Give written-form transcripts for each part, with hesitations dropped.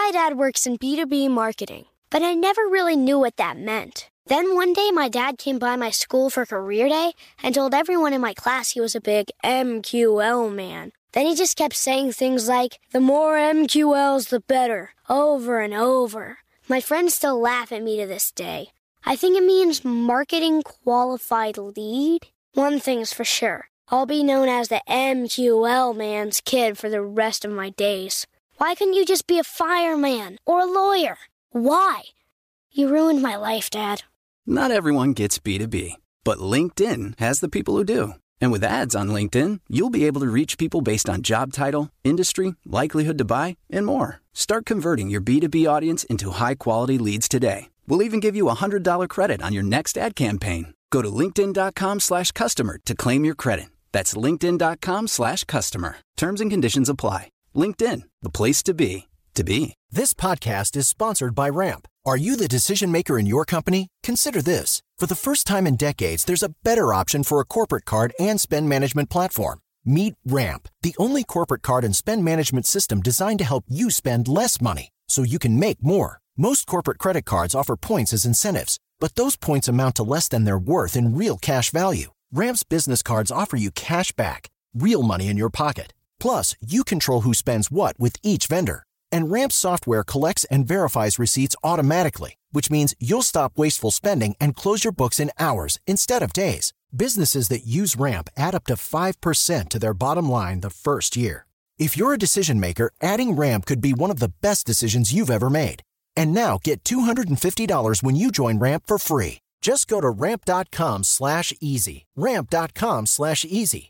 My dad works in B2B marketing, but I never really knew what that meant. Then one day, my dad came by my school for career day and told everyone in my class he was a big MQL man. Then he just kept saying things like, the more MQLs, the better, over and over. My friends still laugh at me to this day. I think it means marketing qualified lead. One thing's for sure. I'll be known as the MQL man's kid for the rest of my days. Why couldn't you just be a fireman or a lawyer? Why? You ruined my life, Dad. Not everyone gets B2B, but LinkedIn has the people who do. And with ads on LinkedIn, you'll be able to reach people based on job title, industry, likelihood to buy, and more. Start converting your B2B audience into high-quality leads today. We'll even give you a $100 credit on your next ad campaign. Go to linkedin.com/customer to claim your credit. That's linkedin.com/customer. Terms and conditions apply. LinkedIn, the place to be, to be. This podcast is sponsored by Ramp. Are you the decision maker in your company? Consider this. For the first time in decades, there's a better option for a corporate card and spend management platform. Meet Ramp, the only corporate card and spend management system designed to help you spend less money so you can make more. Most corporate credit cards offer points as incentives, but those points amount to less than their worth in real cash value. Ramp's business cards offer you cash back, real money in your pocket. Plus, you control who spends what with each vendor. And Ramp's software collects and verifies receipts automatically, which means you'll stop wasteful spending and close your books in hours instead of days. Businesses that use Ramp add up to 5% to their bottom line the first year. If you're a decision maker, adding Ramp could be one of the best decisions you've ever made. And now get $250 when you join Ramp for free. Just go to ramp.com/easy. Ramp.com/easy.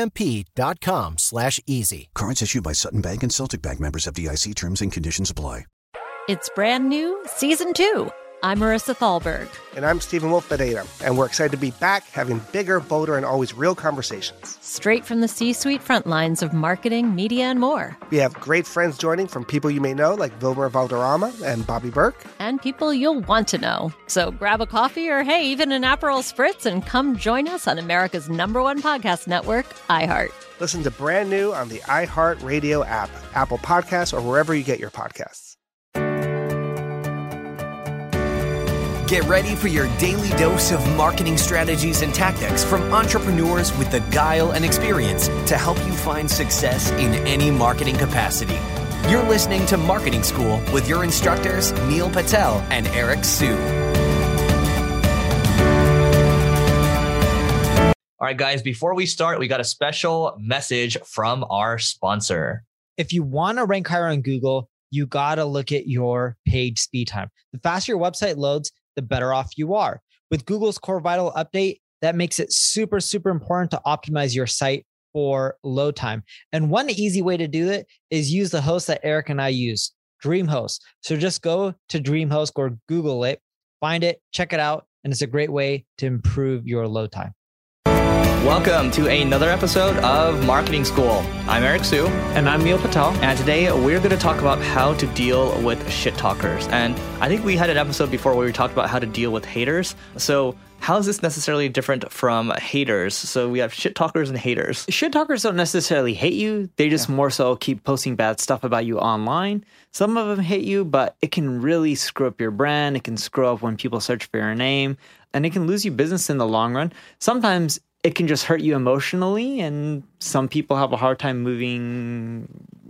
RAMP.com/easy. Cards issued by Sutton Bank and Celtic Bank, members of FDIC. Terms and conditions apply. It's brand new, Season 2. I'm Marissa Thalberg. And I'm Stephen Wolf-Bedeta. And we're excited to be back having bigger, bolder, and always real conversations. Straight from the C-suite front lines of marketing, media, and more. We have great friends joining from people you may know, like Wilmer Valderrama and Bobby Burke. And people you'll want to know. So grab a coffee or, hey, even an Aperol Spritz and come join us on America's #1 podcast network, iHeart. Listen to Brand New on the iHeart Radio app, Apple Podcasts, or wherever you get your podcasts. Get ready for your daily dose of marketing strategies and tactics from entrepreneurs with the guile and experience to help you find success in any marketing capacity. You're listening to Marketing School with your instructors, Neil Patel and Eric Siu. All right, guys, before we start, we got a special message from our sponsor. If you want to rank higher on Google, you got to look at your page speed time. The faster your website loads, the better off you are. With Google's Core Vital update, that makes it super, super important to optimize your site for load time. And one easy way to do it is use the host that Eric and I use, DreamHost. So just go to DreamHost or Google it, find it, check it out, and it's a great way to improve your load time. Welcome to another episode of Marketing School. I'm Eric Siu. And I'm Neil Patel. And today we're going to talk about how to deal with shit talkers. And I think we had an episode before where we talked about how to deal with haters. So how is this necessarily different from haters? So we have shit talkers and haters. Shit talkers don't necessarily hate you. They just more so keep posting bad stuff about you online. Some of them hate you, but it can really screw up your brand. It can screw up when people search for your name, and it can lose you business in the long run. Sometimes it can just hurt you emotionally, and some people have a hard time moving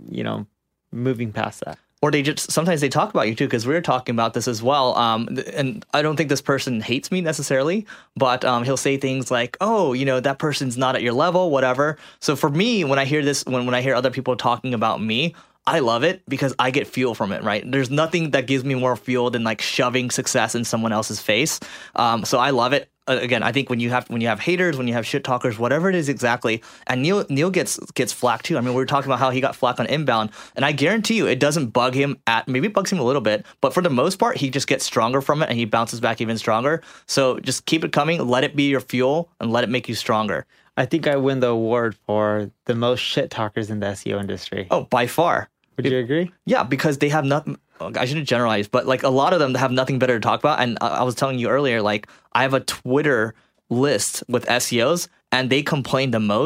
past that. Or sometimes they talk about you too, because we were talking about this as well. And I don't think this person hates me necessarily, but he'll say things like, oh, that person's not at your level, whatever. So for me, when I hear this, when I hear other people talking about me, I love it because I get fuel from it, right? There's nothing that gives me more fuel than like shoving success in someone else's face. So I love it. Again, I think when you have haters, when you have shit talkers, whatever it is exactly, and Neil gets flack too. I mean, we were talking about how he got flack on Inbound, and I guarantee you it doesn't bug him maybe it bugs him a little bit, but for the most part, he just gets stronger from it and he bounces back even stronger. So just keep it coming, let it be your fuel, and let it make you stronger. I think I win the award for the most shit talkers in the SEO industry. Oh, by far. Would you agree? Yeah, because they have nothing. I shouldn't generalize, but like a lot of them have nothing better to talk about. And I was telling you earlier, like I have a Twitter list with SEOs, and they complain the most.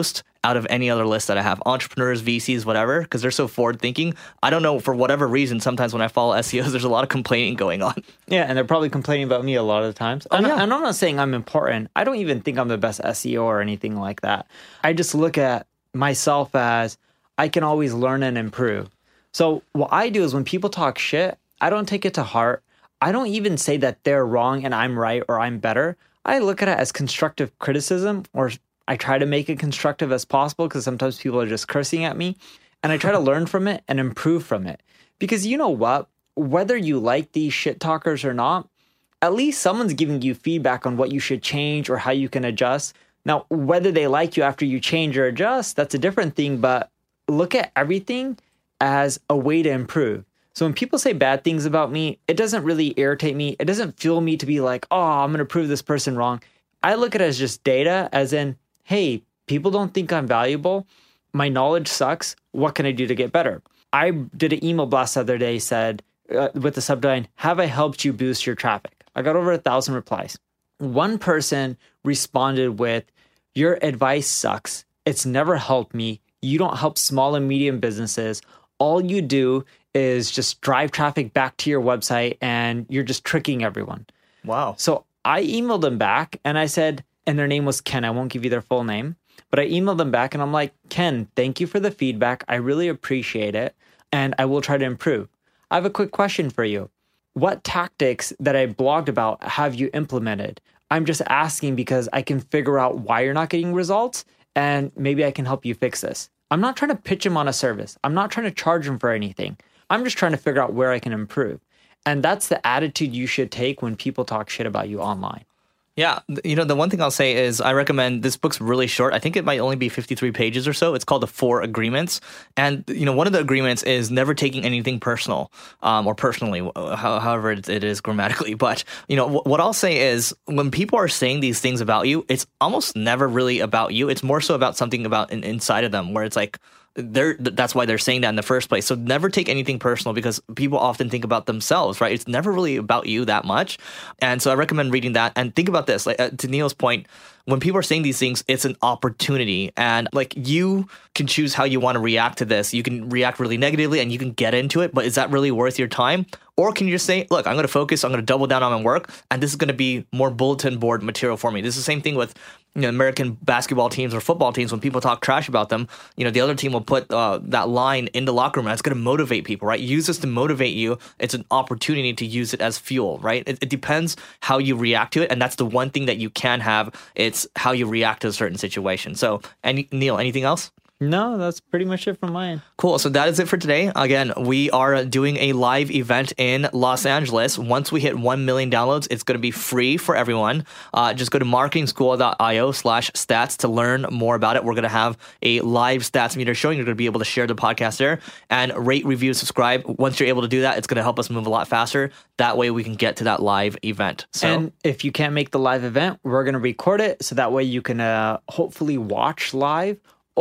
out of any other list that I have. Entrepreneurs, VCs, whatever, because they're so forward thinking. I don't know, for whatever reason, sometimes when I follow SEOs, there's a lot of complaining going on. Yeah, and they're probably complaining about me a lot of the times. And I'm not saying I'm important. I don't even think I'm the best SEO or anything like that. I just look at myself as I can always learn and improve. So what I do is when people talk shit, I don't take it to heart. I don't even say that they're wrong and I'm right or I'm better. I look at it as constructive criticism, or I try to make it constructive as possible because sometimes people are just cursing at me. And I try to learn from it and improve from it. Because you know what? Whether you like these shit talkers or not, at least someone's giving you feedback on what you should change or how you can adjust. Now, whether they like you after you change or adjust, that's a different thing. But look at everything as a way to improve. So when people say bad things about me, it doesn't really irritate me. It doesn't fuel me to be like, oh, I'm going to prove this person wrong. I look at it as just data, as in, hey, people don't think I'm valuable. My knowledge sucks. What can I do to get better? I did an email blast the other day, said with the subline, have I helped you boost your traffic? I got over 1,000 replies. One person responded with, your advice sucks. It's never helped me. You don't help small and medium businesses. All you do is just drive traffic back to your website and you're just tricking everyone. Wow. So I emailed them back and I said, and their name was Ken. I won't give you their full name, but I emailed them back and I'm like, Ken, thank you for the feedback. I really appreciate it. And I will try to improve. I have a quick question for you. What tactics that I blogged about have you implemented? I'm just asking because I can figure out why you're not getting results and maybe I can help you fix this. I'm not trying to pitch him on a service. I'm not trying to charge him for anything. I'm just trying to figure out where I can improve. And that's the attitude you should take when people talk shit about you online. Yeah, the one thing I'll say is I recommend, this book's really short. I think it might only be 53 pages or so. It's called The 4 Agreements. And, one of the agreements is never taking anything personal, or personally, however it is grammatically. But, what I'll say is when people are saying these things about you, it's almost never really about you. It's more so about something about inside of them where it's like, that's why they're saying that in the first place. So never take anything personal because people often think about themselves, right? It's never really about you that much. And so I recommend reading that and think about this. Like to Neil's point, when people are saying these things, it's an opportunity, and like you can choose how you want to react to this. You can react really negatively and you can get into it, but is that really worth your time? Or can you just say, look, I'm going to focus, I'm going to double down on my work, and this is going to be more bulletin board material for me. This is the same thing with American basketball teams or football teams. When people talk trash about them, the other team will put that line in the locker room, and it's going to motivate people, right? Use this to motivate you. It's an opportunity to use it as fuel, right? It depends how you react to it, and that's the one thing that you can have. It's how you react to a certain situation. So, Neil, anything else? No, that's pretty much it from mine. Cool. So that is it for today. Again, we are doing a live event in Los Angeles. Once we hit 1 million downloads, it's going to be free for everyone. Just go to marketingschool.io/stats to learn more about it. We're going to have a live stats meter showing. You're going to be able to share the podcast there and rate, review, subscribe. Once you're able to do that, it's going to help us move a lot faster. That way we can get to that live event. So, and if you can't make the live event, we're going to record it. So that way you can hopefully watch live,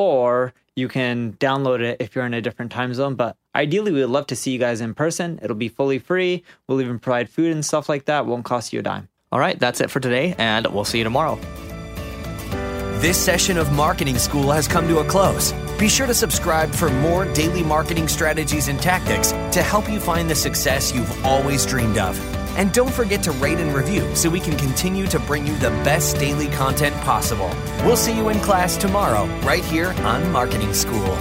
or you can download it if you're in a different time zone. But ideally, we would love to see you guys in person. It'll be fully free. We'll even provide food and stuff like that. Won't cost you a dime. All right, that's it for today, and we'll see you tomorrow. This session of Marketing School has come to a close. Be sure to subscribe for more daily marketing strategies and tactics to help you find the success you've always dreamed of. And don't forget to rate and review so we can continue to bring you the best daily content possible. We'll see you in class tomorrow, right here on Marketing School.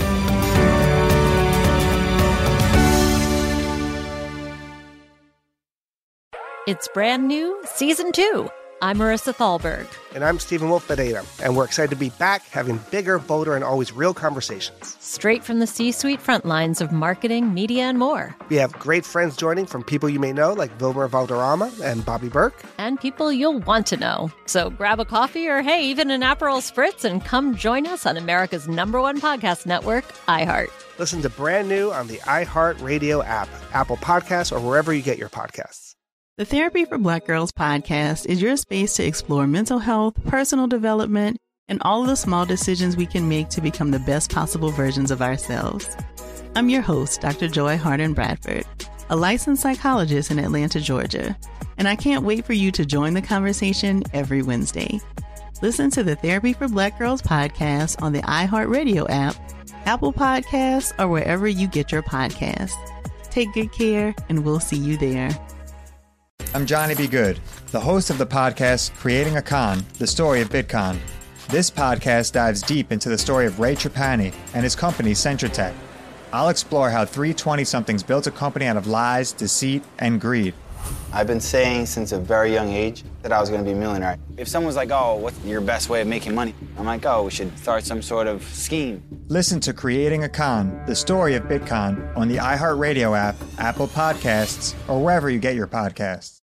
It's brand new, Season 2. I'm Marissa Thalberg. And I'm Stephen Wolf Pereira, and we're excited to be back having bigger, bolder, and always real conversations. Straight from the C-suite front lines of marketing, media, and more. We have great friends joining from people you may know, like Wilmer Valderrama and Bobby Burke. And people you'll want to know. So grab a coffee or, hey, even an Aperol Spritz and come join us on America's #1 podcast network, iHeart. Listen to Brand New on the iHeart Radio app, Apple Podcasts, or wherever you get your podcasts. The Therapy for Black Girls podcast is your space to explore mental health, personal development, and all of the small decisions we can make to become the best possible versions of ourselves. I'm your host, Dr. Joy Harden Bradford, a licensed psychologist in Atlanta, Georgia, and I can't wait for you to join the conversation every Wednesday. Listen to the Therapy for Black Girls podcast on the iHeartRadio app, Apple Podcasts, or wherever you get your podcasts. Take good care, and we'll see you there. I'm Johnny B. Good, the host of the podcast Creating a Con, the story of Bitcoin. This podcast dives deep into the story of Ray Trapani and his company Centratech. I'll explore how three 20-somethings built a company out of lies, deceit, and greed. I've been saying since a very young age that I was going to be a millionaire. If someone's like, oh, what's your best way of making money? I'm like, oh, we should start some sort of scheme. Listen to Creating a Con, the story of Bitcoin on the iHeartRadio app, Apple Podcasts, or wherever you get your podcasts.